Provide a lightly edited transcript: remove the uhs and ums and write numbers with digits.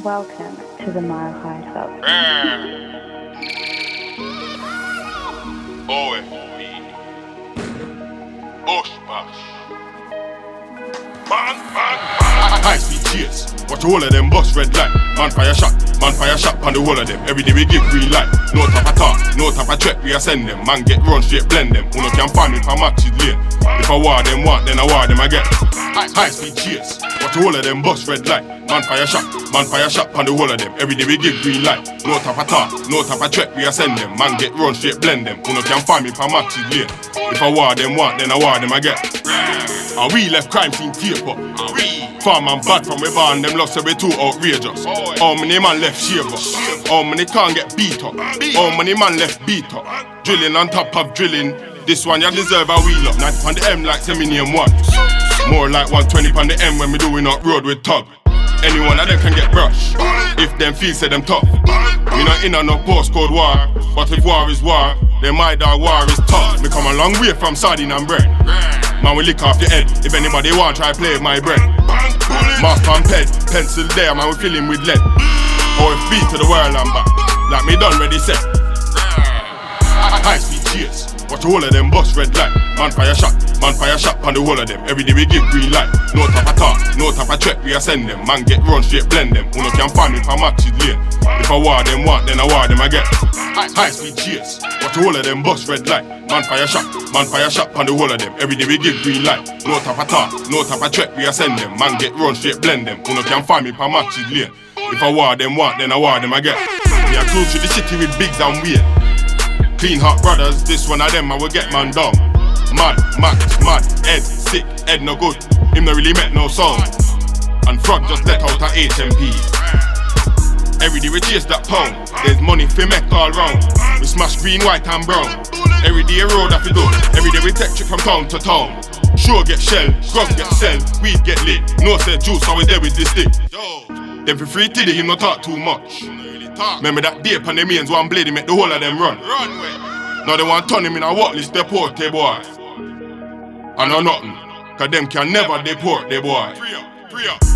Welcome to the Mile High Club. OFB. Bush bash. Bang, bang, bang. High speed cheers. Watch the whole of them bust red light. Man fire shot on the whole of them. Every day we give green light. No type of talk, no type of threat, we a send them. Man get run straight blend them. Uno can find me for matches late. If I war them want, then I war them again. High speed cheers. Watch the whole of them bust red light. Man fire shot on the whole of them. Every day we give green light. No type of talk, no type of threat, we a send them. Man get run straight blend them. Uno can find me for matches late. If I war them want, then I war them again. And we left crime scene tape up. Farm and bad from we born, them lost so we too outrageous. How many man left shave up? How many can't get beat up? How many man left beat up? Drilling on top of drilling. This one you deserve a wheel up. 90 on the M like semi name one. More like 120 on the M when we doing up road with tug. Anyone of them can get brushed if them feel say them tough. Me not in on no postcode war, but if war is war, then my dog war is tough. Me come a long way from sardine and bread. Man, we lick off your head. If anybody want, try play with my bread. Mask and pen, pencil there, man, we fill him with lead. OFB to the world and back, like me done ready set. High speed cheers, watch the whole of them bust red light. Man fire shot on the whole of them. Every day we give green light. No type of talk, no type of threat, we a send them. Man get run straight blend them. Uno can find me for matches late. If I war them want, then I war them again. High speed cheers, watch the whole of them bust red light. Man fire shot on the whole of them. Every day we give green light. No type of talk, no type of threat, we a send them. Man get run straight blend them. Uno can find me for matches late. If I war them want, then I war them again. We are cruise to the city with bigs and weird. Clean hot brothers, this one of them I will get man down. Mad, Ed, sick, Ed no good. Him no really met no song. And Frog just let out a HMP. Every day we chase that pound. There's money for make all round. We smash green, white and brown. Every day a road that we do. Every day we take trip from town to town. Sure get shell, grub get sell, weed get lit. No said juice, always there with this stick. Then for free tiddy, him no talk too much. Remember that day on the mains, one blade, he make the whole of them run. Now they want turn him in a what list, deport they boy. I know nothing, cause them can never deport they boy. Free up.